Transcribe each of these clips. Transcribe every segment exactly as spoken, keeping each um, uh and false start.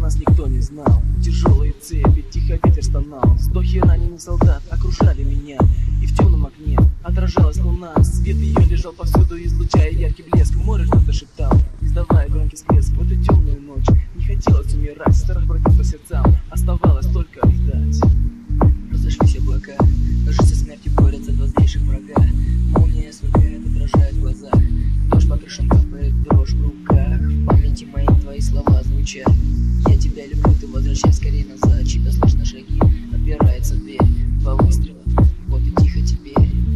нас никто не знал. Тяжелые цепи, тихо ветер стонал. Сдохи раненых солдат окружали меня, и в темном окне отражалась луна. Свет ее лежал повсюду, излучая яркий блеск. Море что-то шептал, издавая громкий всплеск. В эту темную ночь не хотелось умирать, страх бродил по сердцам, оставалось только ждать. Разошлись облака, жизнь со смертью борются два злейших врага. Молния сверкает, отражает в глазах. Дождь по крышам капает, дрожь в руках. В памяти мои твои слова звучат. Я тебя люблю, ты возвращай скорее назад. Чьи-то слышно шаги, отпирается дверь. Два выстрела, вот и тихо теперь.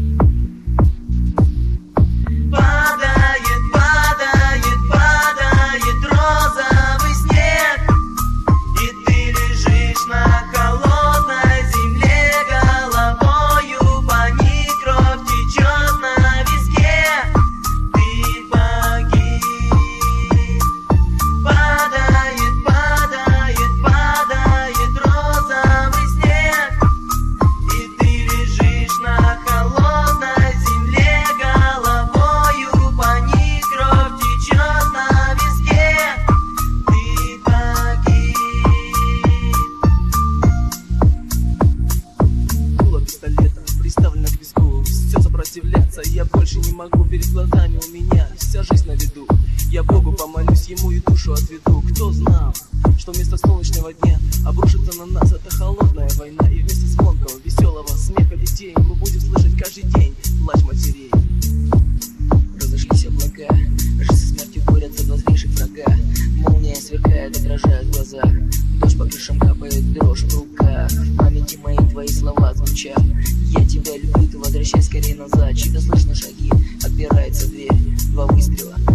Падает, падает, падает розовый снег, и ты лежишь на холодной земле головою, по ней кровь течет на виске. Ты погиб. Падает, падает, падает розовый снег, и ты лежишь на холодной земле головою, по ней кровь течет на виске. Ты погиб. Дуло пистолета приставлено к виску. Все сопротивляться я больше не могу. Перед глазами у меня вся жизнь на виду. Я Богу помолюсь, ему и душу отведу. Кто знал, что вместо солнечного дня обрушится на нас эта холодная война. И вместо звонкого, веселого смеха детей мы будем слышать каждый день плач матерей. Разошлись облака, жизнь со смертью борются два злейших врага. Молния сверкает, отражает в глазах. Дождь по крышам капает, дрожь в руках. В памяти мои твои слова звучат. Я тебя люблю, ты возвращай скорее назад. Чьи-то слышно шаги, отпирается дверь. Два выстрела,